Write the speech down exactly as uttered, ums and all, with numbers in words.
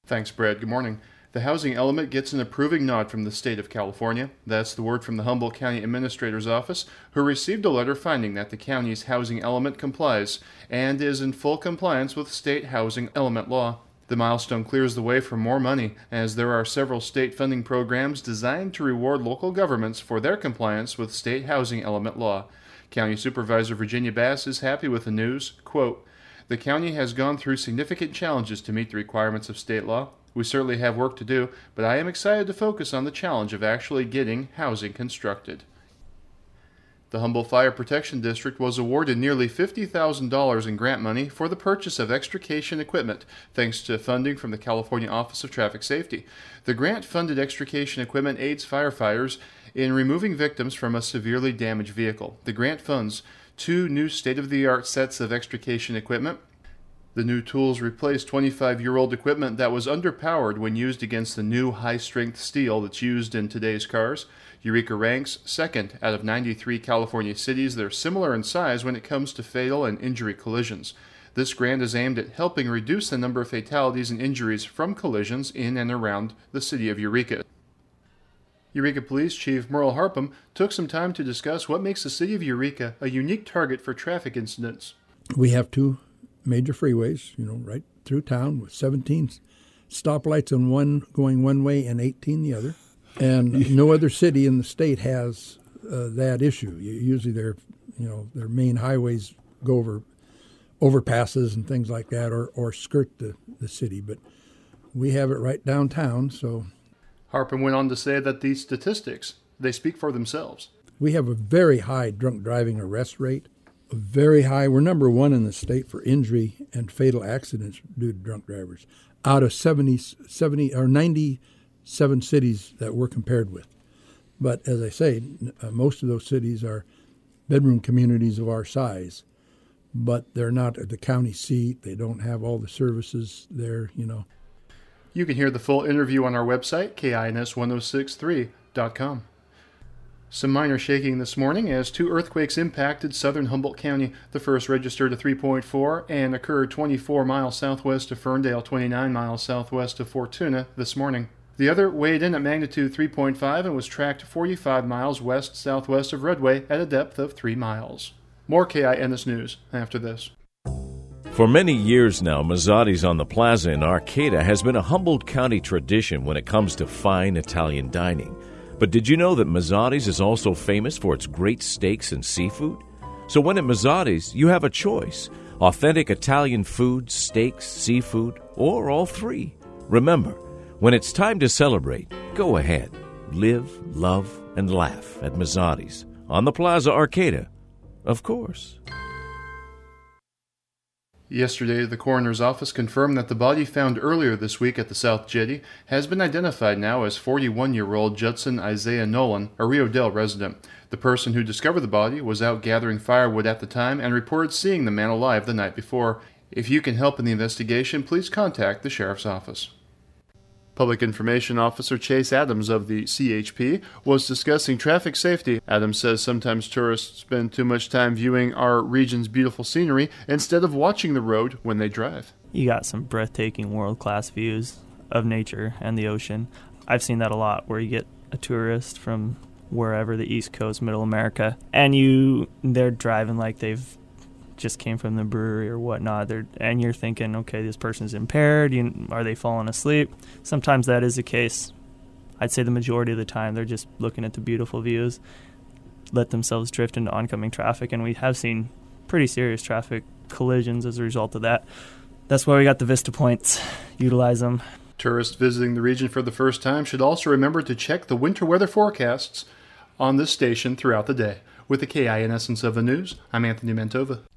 Thanks, Brad. Good morning. The housing element gets an approving nod from the state of California. That's the word from the Humboldt County Administrator's Office, who received a letter finding that the county's housing element complies and is in full compliance with state housing element law. The milestone clears the way for more money, as there are several state funding programs designed to reward local governments for their compliance with state housing element law. County Supervisor Virginia Bass is happy with the news. Quote, "The county has gone through significant challenges to meet the requirements of state law. We certainly have work to do, but I am excited to focus on the challenge of actually getting housing constructed." The Humboldt Fire Protection District was awarded nearly fifty thousand dollars in grant money for the purchase of extrication equipment, thanks to funding from the California Office of Traffic Safety. The grant-funded extrication equipment aids firefighters in removing victims from a severely damaged vehicle. The grant funds two new state-of-the-art sets of extrication equipment. The new tools replace twenty-five-year-old equipment that was underpowered when used against the new high-strength steel that's used in today's cars. Eureka ranks second out of ninety-three California cities that are similar in size when it comes to fatal and injury collisions. This grant is aimed at helping reduce the number of fatalities and injuries from collisions in and around the city of Eureka. Eureka Police Chief Merle Harpham took some time to discuss what makes the city of Eureka a unique target for traffic incidents. We have two major freeways, you know, right through town with seventeen stoplights on one going one way and eighteen the other. And no other city in the state has uh, that issue. Usually their, you know, their main highways go over overpasses and things like that, or, or skirt the, the city. But we have it right downtown, so. Harpham went on to say that these statistics, they speak for themselves. We have a very high drunk driving arrest rate, a very high. We're number one in the state for injury and fatal accidents due to drunk drivers, out of seventy, seventy or ninety-seven cities that we're compared with. But as I say, uh, most of those cities are bedroom communities of our size, but they're not at the county seat. They don't have all the services there, you know. You can hear the full interview on our website, K I N S ten sixty-three dot com. Some minor shaking this morning as two earthquakes impacted southern Humboldt County. The first registered a three point four and occurred twenty-four miles southwest of Ferndale, twenty-nine miles southwest of Fortuna this morning. The other weighed in at magnitude three point five and was tracked forty-five miles west-southwest of Redway at a depth of three miles. More K I N S News after this. For many years now, Mazzotti's on the Plaza in Arcata has been a Humboldt County tradition when it comes to fine Italian dining. But did you know that Mazzotti's is also famous for its great steaks and seafood? So when at Mazzotti's, you have a choice: authentic Italian food, steaks, seafood, or all three. Remember, when it's time to celebrate, go ahead. Live, love, and laugh at Mazzotti's on the Plaza Arcata, of course. Yesterday, the coroner's office confirmed that the body found earlier this week at the South Jetty has been identified now as forty-one-year-old Judson Isaiah Nolan, a Rio Dell resident. The person who discovered the body was out gathering firewood at the time and reported seeing the man alive the night before. If you can help in the investigation, please contact the sheriff's office. Public Information Officer Chase Adams of the C H P was discussing traffic safety. Adams says sometimes tourists spend too much time viewing our region's beautiful scenery instead of watching the road when they drive. You got some breathtaking world-class views of nature and the ocean. I've seen that a lot, where you get a tourist from wherever, the East Coast, Middle America, and you they're driving like they've just came from the brewery or whatnot, They're, and you're thinking, okay, this person's impaired. You, are they falling asleep? Sometimes that is the case. I'd say the majority of the time they're just looking at the beautiful views, let themselves drift into oncoming traffic, and we have seen pretty serious traffic collisions as a result of that. That's why we got the Vista Points. Utilize them. Tourists visiting the region for the first time should also remember to check the winter weather forecasts on this station throughout the day. With the K I N S and seven News, I'm Anthony Mantova.